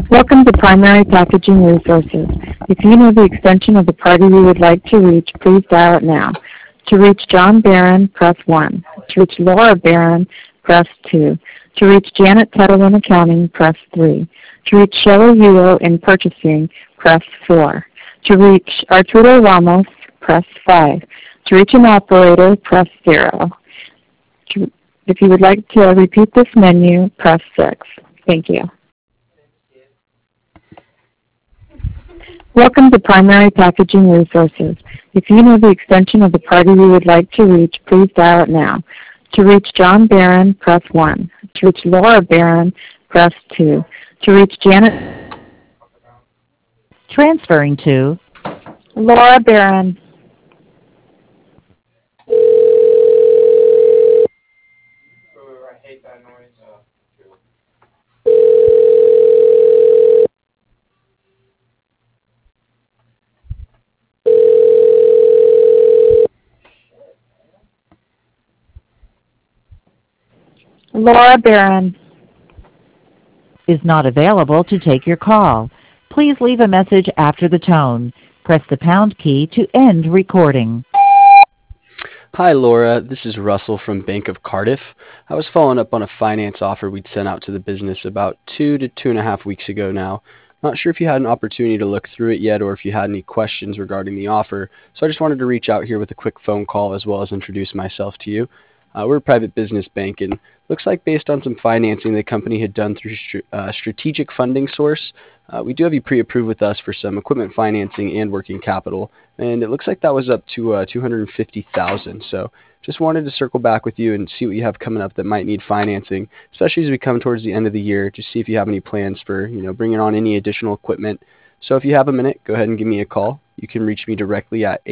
Welcome to Primary Packaging Resources. If you know the extension of the party you would like to reach, please dial it now. To reach John Barron, press 1. To reach Laura Barron, press 2. To reach Janet Tuttle in Accounting, press 3. To reach Shelley Yuo in Purchasing, press 4. To reach Arturo Ramos, press 5. To reach an operator, press 0. If you would like to repeat this menu, press 6. Thank you. Welcome to Primary Packaging Resources. If you know the extension of the party you would like to reach, please dial it now. To reach John Barron, press 1. To reach Laura Barron, press 2. To reach Janet... Transferring to Laura Barron. Laura Barron is not available to take your call. Please leave a message after the tone. Press the pound key to end recording. Hi Laura, this is Russell from Bank of Cardiff. I was following up on a finance offer we'd sent out to the business about 2 to 2.5 weeks ago now. Not sure if you had an opportunity to look through it yet or if you had any questions regarding the offer, so I just wanted to reach out here with a quick phone call as well as introduce myself to you. We're a private business bank, and looks like based on some financing the company had done through strategic funding source, we do have you pre-approved with us for some equipment financing and working capital, and it looks like that was up to $250,000. So just wanted to circle back with you and see what you have coming up that might need financing, especially as we come towards the end of the year, to see if you have any plans for bringing on any additional equipment. So if you have a minute, go ahead and give me a call. You can reach me directly at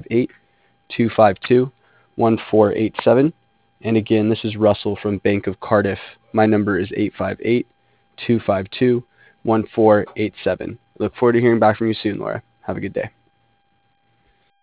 858-252-1487. And again, this is Russell from Bank of Cardiff. My number is 858-252-1487. Look forward to hearing back from you soon, Laura. Have a good day.